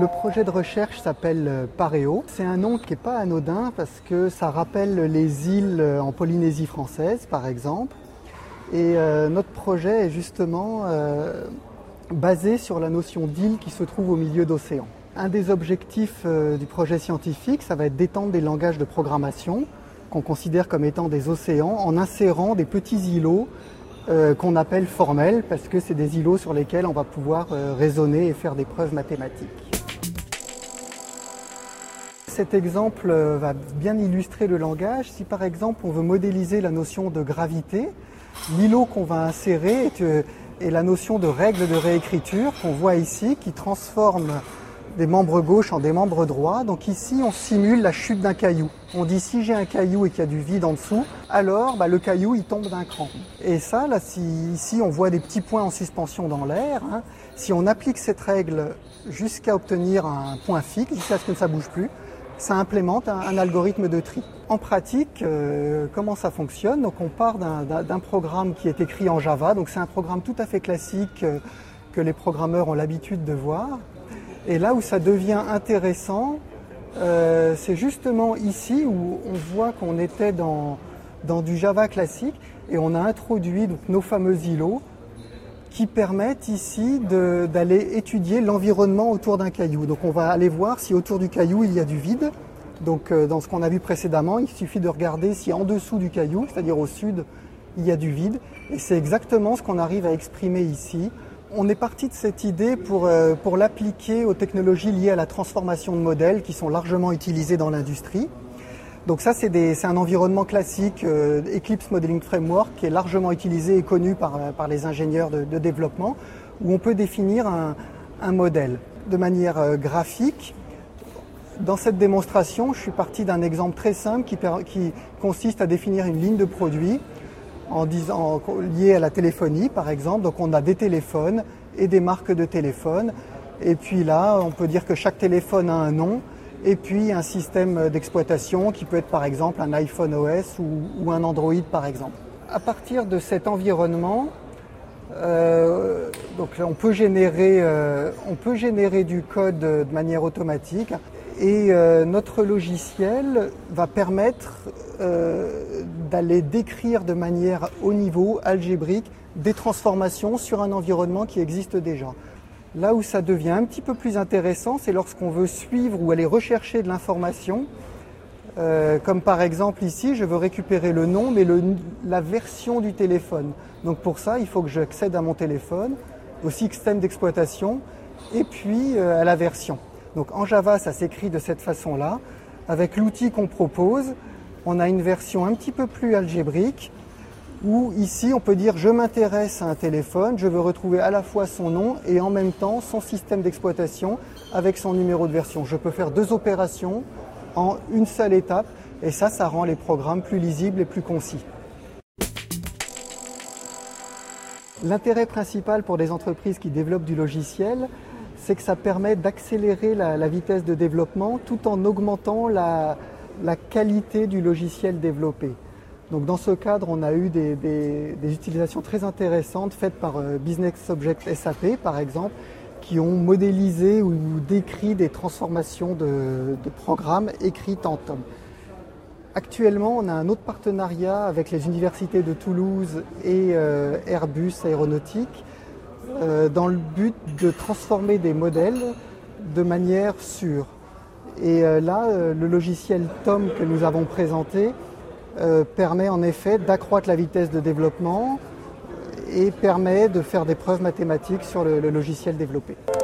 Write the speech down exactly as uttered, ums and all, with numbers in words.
Le projet de recherche s'appelle Paréo. C'est un nom qui n'est pas anodin parce que ça rappelle les îles en Polynésie française, par exemple. Et euh, notre projet est justement euh, basé sur la notion d'île qui se trouve au milieu d'océan. Un des objectifs euh, du projet scientifique, ça va être d'étendre des langages de programmation qu'on considère comme étant des océans en insérant des petits îlots euh, qu'on appelle formels parce que c'est des îlots sur lesquels on va pouvoir euh, raisonner et faire des preuves mathématiques. Cet exemple va bien illustrer le langage. Si par exemple on veut modéliser la notion de gravité, l'îlot qu'on va insérer est, est la notion de règle de réécriture qu'on voit ici qui transforme des membres gauches en des membres droits. Donc ici on simule la chute d'un caillou. On dit si j'ai un caillou et qu'il y a du vide en dessous, alors bah, le caillou il tombe d'un cran. Et ça, là, si ici on voit des petits points en suspension dans l'air, hein, si on applique cette règle jusqu'à obtenir un point fixe, jusqu'à ce que ça ne bouge plus, ça implémente un, un algorithme de tri. En pratique, euh, comment ça fonctionne? Donc on part d'un programme qui est écrit en Java, donc c'est un programme tout à fait classique euh, que les programmeurs ont l'habitude de voir. Et là où ça devient intéressant, euh, c'est justement ici où on voit qu'on était dans, dans du Java classique et on a introduit donc, nos fameux îlots qui permettent ici d'aller étudier l'environnement autour d'un caillou. Donc on va aller voir si autour du caillou il y a du vide. Donc euh, dans ce qu'on a vu précédemment, il suffit de regarder si en dessous du caillou, c'est-à-dire au sud, il y a du vide. Et c'est exactement ce qu'on arrive à exprimer ici. On est parti de cette idée pour, euh, pour l'appliquer aux technologies liées à la transformation de modèles qui sont largement utilisées dans l'industrie. Donc ça, c'est un environnement classique, euh, Eclipse Modeling Framework, qui est largement utilisé et connu par, par les ingénieurs de, de développement, où on peut définir un, un modèle de manière euh, graphique. Dans cette démonstration, je suis parti d'un exemple très simple qui, qui consiste à définir une ligne de produit en disant, liée à la téléphonie, par exemple. Donc on a des téléphones et des marques de téléphones. Et puis là, on peut dire que chaque téléphone a un nom. Et puis un système d'exploitation qui peut être par exemple un iPhone O S ou, ou un Android par exemple. À partir de cet environnement, euh, donc on peut générer, euh, on peut générer du code de manière automatique et euh, notre logiciel va permettre euh, d'aller décrire de manière haut niveau, algébrique, des transformations sur un environnement qui existe déjà. Là où ça devient un petit peu plus intéressant, c'est lorsqu'on veut suivre ou aller rechercher de l'information. Euh, comme par exemple ici, je veux récupérer le nom, mais le, la version du téléphone. Donc pour ça, il faut que j'accède à mon téléphone, au système d'exploitation, et puis euh, à la version. Donc en Java, ça s'écrit de cette façon-là. Avec l'outil qu'on propose, on a une version un petit peu plus algébrique, où ici on peut dire je m'intéresse à un téléphone, je veux retrouver à la fois son nom et en même temps son système d'exploitation avec son numéro de version. Je peux faire deux opérations en une seule étape et ça, ça rend les programmes plus lisibles et plus concis. L'intérêt principal pour les entreprises qui développent du logiciel, c'est que ça permet d'accélérer la, la vitesse de développement tout en augmentant la, la qualité du logiciel développé. Donc dans ce cadre, on a eu des, des, des utilisations très intéressantes faites par euh, Business Object S A P, par exemple, qui ont modélisé ou décrit des transformations de, de programmes écrites en T O M. Actuellement, on a un autre partenariat avec les universités de Toulouse et euh, Airbus Aéronautique euh, dans le but de transformer des modèles de manière sûre. Et euh, là, euh, le logiciel T O M que nous avons présenté Euh, permet en effet d'accroître la vitesse de développement et permet de faire des preuves mathématiques sur le, le logiciel développé.